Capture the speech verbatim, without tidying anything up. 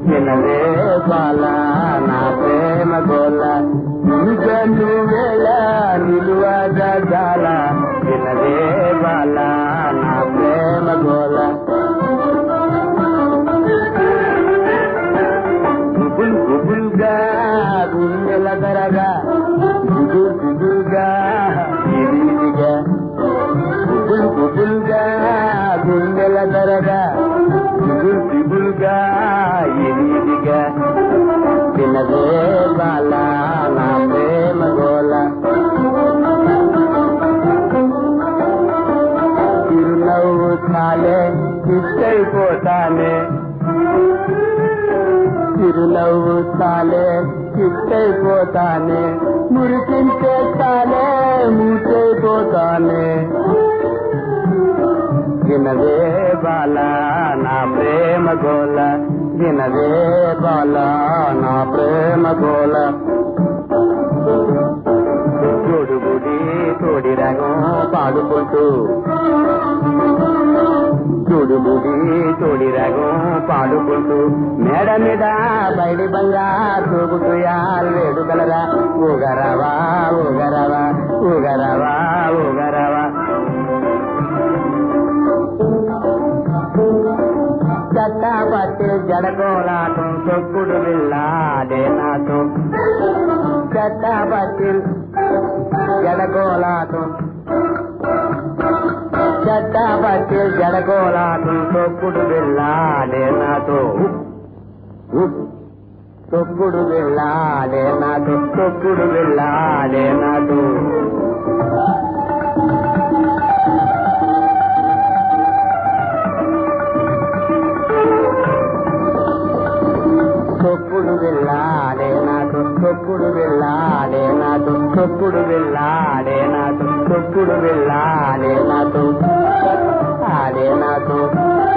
వినవే బాల నా ప్రేమ గోల ఇంకను వేళ నిలువజాల వినవే బాల నా ప్రేమ గోల గుబుల్ గుబుల్గా గుండెల దరగా గుబుల్ గుబుల్గా ఇదిగా గుబుల్ గుబుల్గా గుండెల దరగా గుబుల్ గుబుల్గా ఇదిగా వినవే బాల నా ప్రేమ గోల చిరునవ్వు చాలే చిత్తైపోతానే చిరునవ్వు చాలే చిత్తైపోతానే మురికించే చాలే మూచైపోతానే వినవే బాల నా ప్రేమ గోల వినవే బాల నా ప్రేమ గోల తోడుగుడి తోడి రగం పాడుకుంటూ తోడుగుడి తోడి రగం పాడుకుంటూ మేడ మీద బయడి బంగా తూగుతుయాల్ వేడుకలరా ఊగరవా ఊగరవా ఊగరవా ఊగరవా చట్టపట్టి జడకోలాటం తొక్కుడు వెళ్ళాడే నాతో చట్టపట్టి జడకోలాటం చట్టపట్టి జడకోలాటం తొక్కుడు వెళ్ళాడే నాతో తొక్కుడు వెళ్ళాడే నాతో తొక్కుడు వెళ్ళాడే నాతో తొక్కుడు వెళ్ళాడే నాతో తొక్కుడు వెళ్ళాడే నాతో తొక్కుడు వెళ్ళాడే నాతో తొక్కుడు వెళ్ళాడే నాతో ఆడే నాతో